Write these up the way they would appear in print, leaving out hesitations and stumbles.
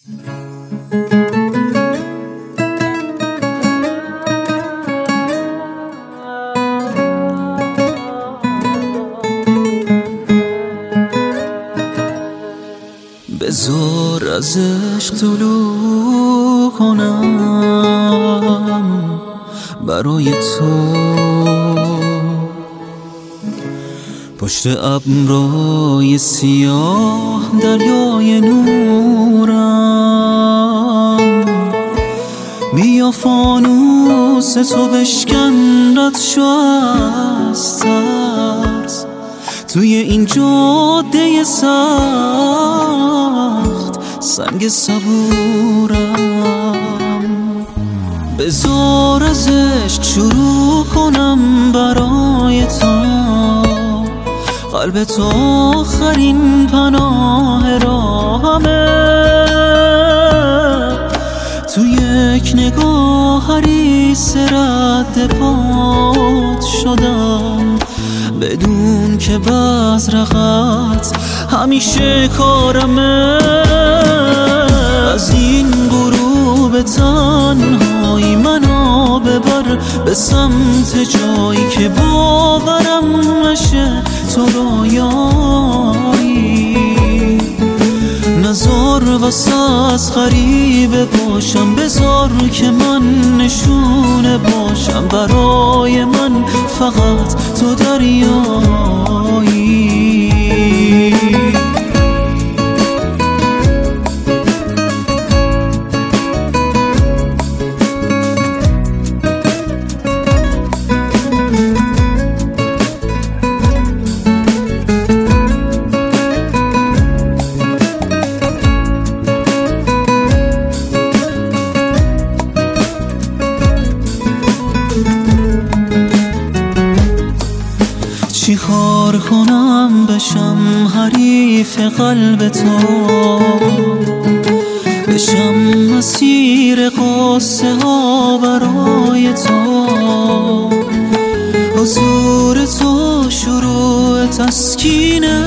بذار از عشق طلوع کنم برای تو، پشت ابرهای سیاه دریای نورم. بیا فانوس تو بشکن رد شو از ترس، توی این جاده سخت سنگ صبورم. بذار از عشق شروع کنم برای تو، قلب تو آخرین پناه راهمه. تو یک نگاه حریص رد پات شدم، بدون که بزرقت همیشه کارمه. از این غروب تنهایی منو ببر به سمت جایی که باورم نشه تو رویایی. نزار واسه غریبه باشم، بذار که من نشونه باشم برای من فقط تو دریایی. چی کار کنم بشم حریف قلب تو، بشم مسیر قصه ها برای تو. حضور تو شروع تسکینه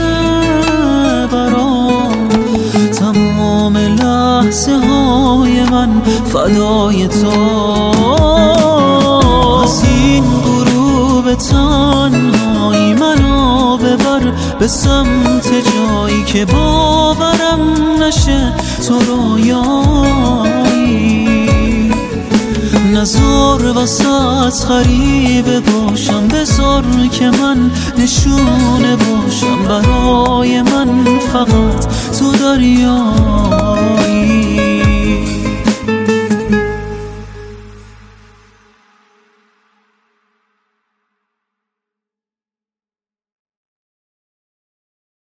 برام، تمام لحظه های من فدای تو. از این غروب تنهایی منو ببر به سمت جایی که باورم نشه تو رویایی. نزار واسه غریبه باشم، بذار که من نشونه باشم برای من فقط تو دریایی.